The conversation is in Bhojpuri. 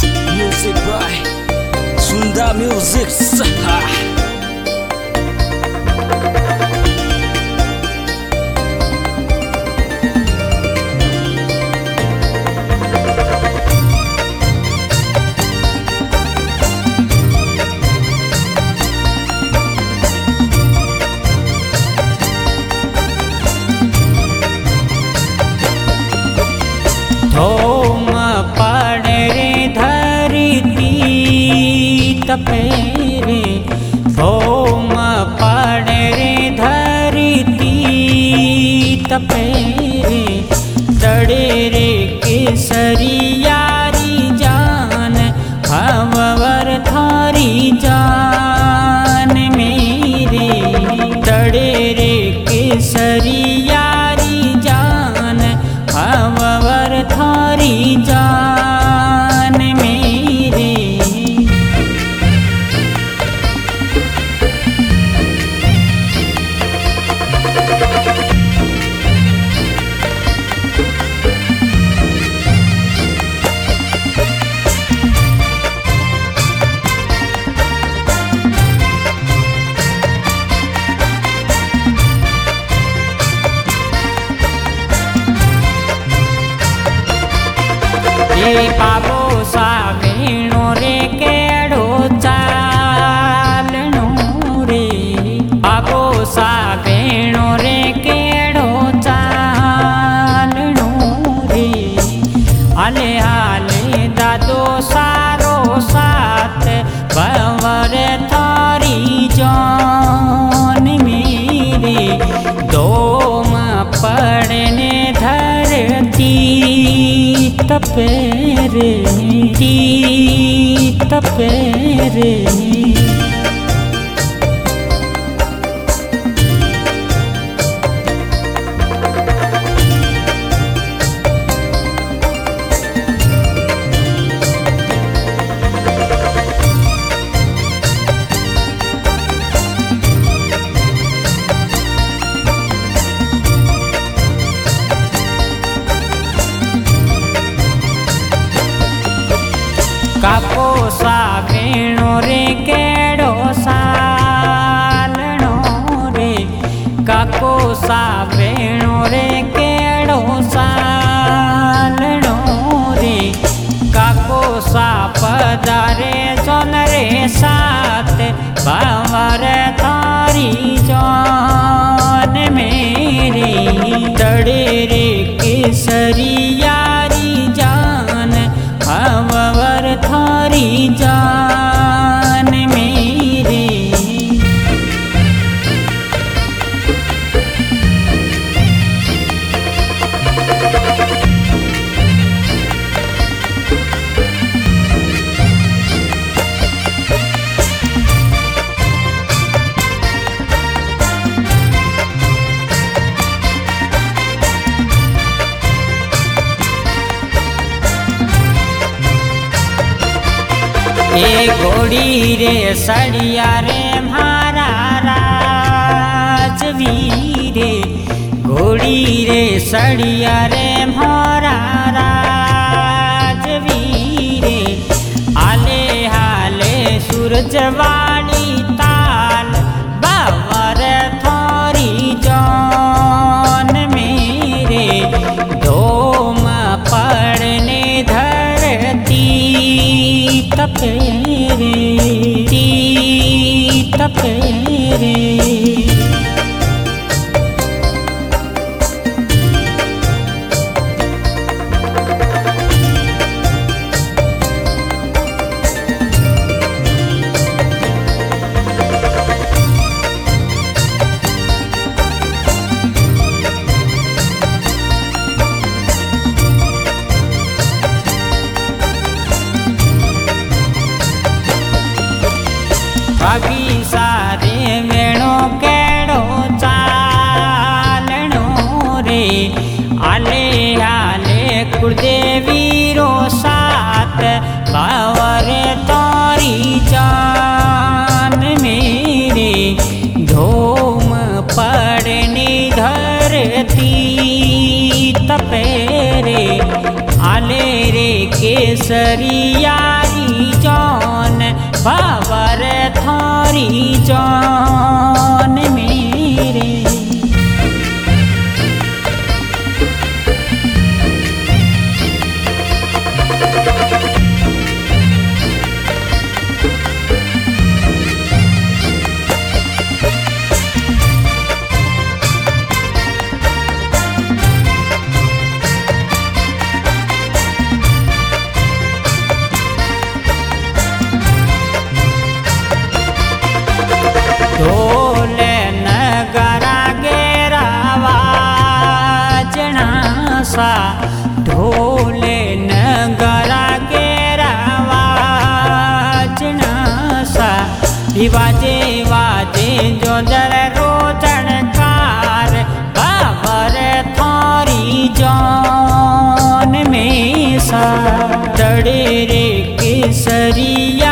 Music by Sunda Music. Dhom पड़े रे धरती तपे रे, धोम पड़े रे धरती तपे रे, तड़े रे केसरियारी जान भंवर थारी जान मेरे, तड़े रे केसरियारी जान भंवर थारी जान मेरे। बाबो सा वेणो रे केड़ो चालनो रे, बाबो सा वेणो रे केड़ो चालनो रे, हाले हाले दादो सारो साथ भंवर थारी जान मेरे, धोम पड़ने धरती तपे रे, तपे रे। काको सा वेणो रे केड़ो सालनो रे, काको सा वेणो रे केड़ो सालनो रे, काको सा पधारे सोन रे साथ भंवर थारी जान मेरी, तड़े रे केसरियारी जान भंवर थारी जान मेरे। ए घोड़ी रे सड़िया रे मारा राजवीरे, घोड़ी रे सड़िया रे मारा राजवीरे, हाले हाले सूरजवाणी ताल भंवर थारी जान मेरे, धोम पड़ने धरती तपे रे, तपे रे। भाभी सारे वेणो के केसरियारी जौन बाबर थारी जौन मेरे। ढोल नगरा गेरावा जनासा, ढोल नगरा गेरावा जनासा, वाजे वाजे जो जल रोचनकार बाबर थारी जौन में सा। दड़े रे केसरिया